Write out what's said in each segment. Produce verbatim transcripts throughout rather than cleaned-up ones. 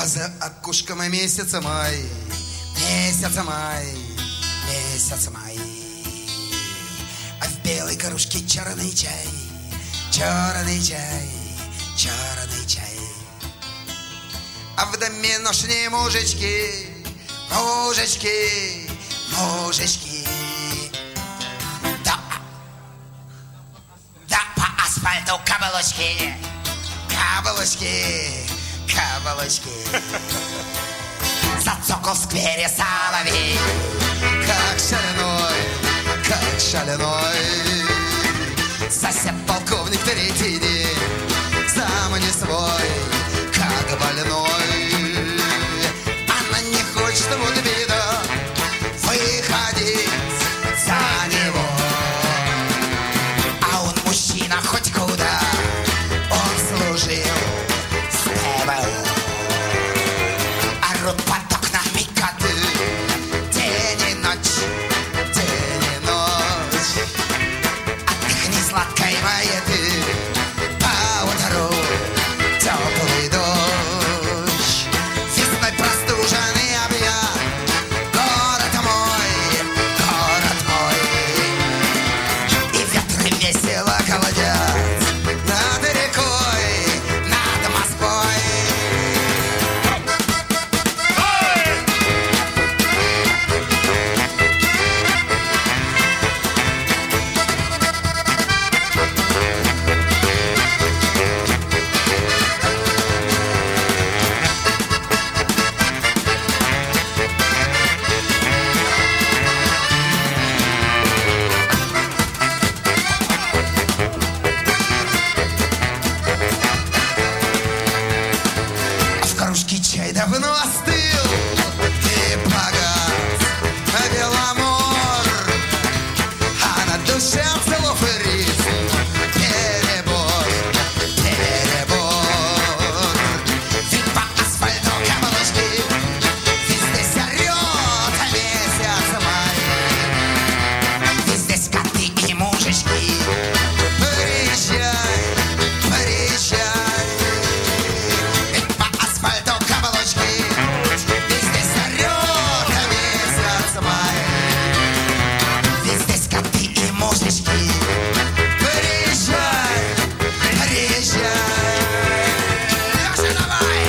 за окушком и месяц май, месяц май, месяц май. А в белой кружке черный чай, черный чай, черный чай. А в доминошные мужички, мужички, мужички. Да, да, по асфальту каблучки, каблучки, каблучки. Зацокал в сквере соловей, как шальной, как шальной. Сосед полковник третий день, сам не свой, как больной. Она не хочет в виду выходить за него. А он мужчина хоть куда, он служил с ТВО. Орут под окнами коты, день и ночь, день и ночь. От их несладкой маяты поутру теплый дождь. Весной простуженный объят город мой, город мой. И ветры весело колдят над рекой, над Москвой. В кружке чай давно остыл и погас Беломор, а на душе целов и рифм перебор, перебор. Ведь по асфальту каблучки, везде серет месяц май. Везде скоты и мужички. Приезжай, приезжай. Ведь по асфальту каблучки, везде серет месяц май. Везде скоты и мужички. Приезжай, приезжай. Леша, давай!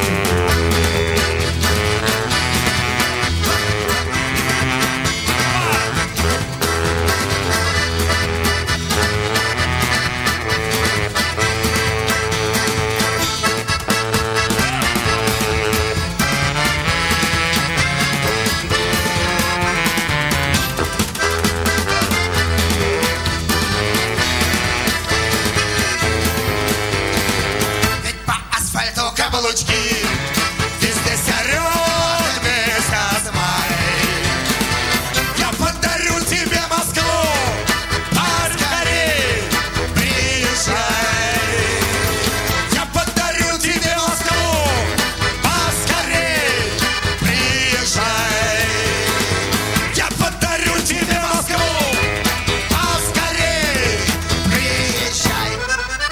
Ведь по асфальту каблучки, везде серет месяц май. Я подарю тебе Москву, поскорей приезжай. Я подарю тебе Москву, поскорей приезжай. Я подарю тебе Москву, поскорей приезжай.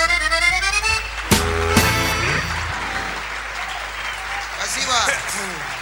Спасибо.